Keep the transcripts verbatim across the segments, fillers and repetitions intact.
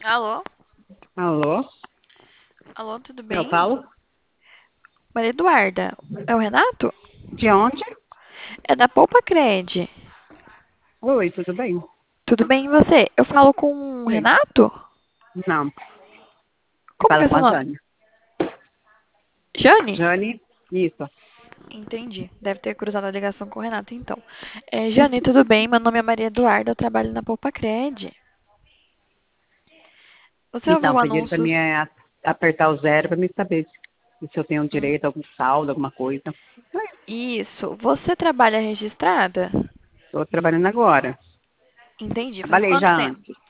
Alô? Alô? Alô, tudo Eu bem? falo? Maria Eduarda, é o Renato? De onde? É da Poupa Cred. Oi, tudo bem? Tudo bem e você? Eu falo com o Bem. Renato? Não, você Como que fala é com seu a nome? Jane. Jane? Jane? Isso. Entendi. Deve ter cruzado a ligação com o Renato, então. É, Jane, tudo bem? Meu nome é Maria Eduarda, eu trabalho na Poupa Cred. Você ouviu Então, o pediram para anúncio? mim é, a- apertar o zero para me saber se eu tenho Hum, direito a algum saldo, alguma coisa. Isso. Você trabalha registrada? Estou trabalhando agora. Entendi. Faz Trabalhei quanto já tempo? antes.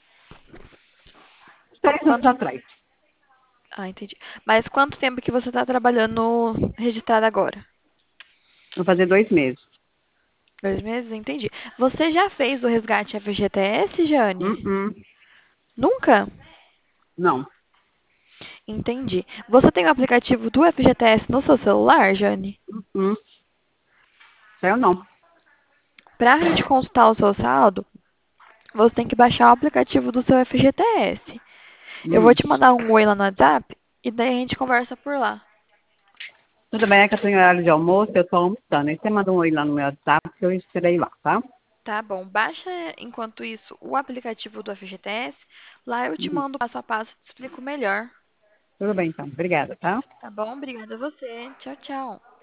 Três anos Quanto... atrás. Ah, entendi. Mas quanto tempo que você está trabalhando registrada agora? Vou fazer dois meses. Dois meses? Entendi. Você já fez o resgate F G T S, Jane? Hum, hum. Nunca? Não. Entendi. Você tem o aplicativo do F G T S no seu celular, Jane? Hum, hum. Eu não. Para a gente consultar o seu saldo, você tem que baixar o aplicativo do seu F G T S. Eu vou Hum. te mandar um oi lá no WhatsApp e daí a gente conversa por lá. Tudo bem, é que eu tenho horário de almoço, eu estou almoçando. Aí você manda um oi lá no meu WhatsApp que eu esperei lá, tá? Tá bom. Baixa, enquanto isso, o aplicativo do F G T S. Lá eu te Hum. mando passo a passo e te explico melhor. Tudo bem, então. Obrigada, tá? Tá bom? Obrigada a você. Tchau, tchau.